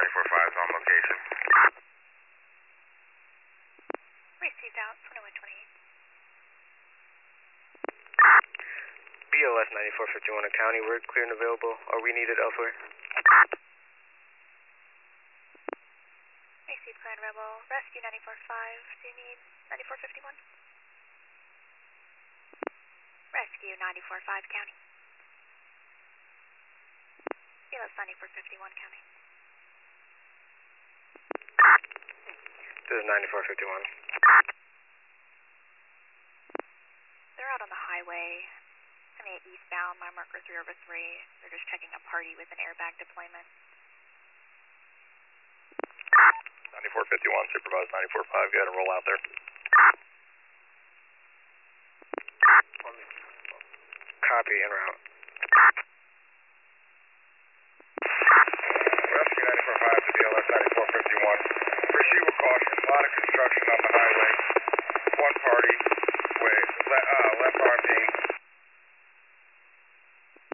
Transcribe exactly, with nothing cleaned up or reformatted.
ninety-four five is on location. Received out, twenty-one twenty-eight. B L S ninety-four fifty-one in County, we're clear and available. Are we needed elsewhere? Received Grand Rebel, Rescue ninety-four five, do you need ninety-four fifty-one? Rescue ninety-four five County. B L S ninety-four fifty-one County. This is ninety-four fifty-one. They're out on the highway. I mean, eastbound, my marker three over three. They're just checking a party with an airbag deployment. ninety-four fifty-one, supervise ninety-four five, go ahead and roll out there. Copy, en route.